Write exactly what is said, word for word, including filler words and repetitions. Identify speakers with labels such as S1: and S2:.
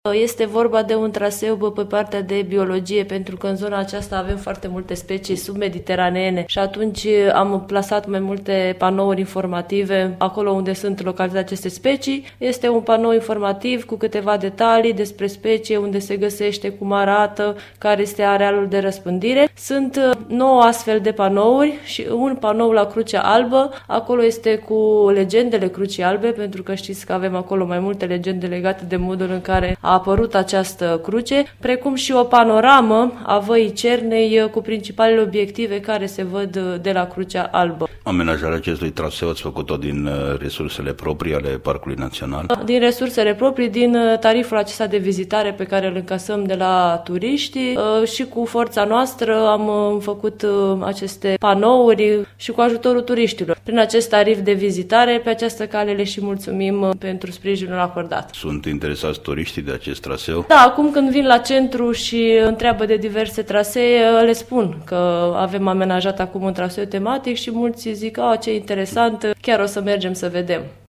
S1: Este vorba de un traseu pe partea de biologie, pentru că în zona aceasta avem foarte multe specii submediteraneene și atunci am plasat mai multe panouri informative acolo unde sunt localizate aceste specii. Este un panou informativ cu câteva detalii despre specie, unde se găsește, cum arată, care este arealul de răspândire. Sunt nouă astfel de panouri și un panou la Crucea Albă. Acolo este cu legendele Crucii Albe, pentru că știți că avem acolo mai multe legende legate de modul în care a apărut această cruce, precum și o panoramă a Văii Cernei cu principalele obiective care se văd de la Crucea Albă.
S2: Amenajarea acestui traseu ați făcut-o din resursele proprii ale Parcului Național?
S1: Din resursele proprii, din tariful acesta de vizitare pe care îl încasăm de la turiști și cu forța noastră am făcut aceste panouri și cu ajutorul turiștilor. Prin acest tarif de vizitare, pe această cale le și mulțumim pentru sprijinul acordat.
S2: Sunt interesați turiștii de acest traseu?
S1: Da, acum când vin la centru și întreabă de diverse trasee, le spun că avem amenajat acum un traseu tematic și mulți zic, a, ce interesant, chiar o să mergem să vedem.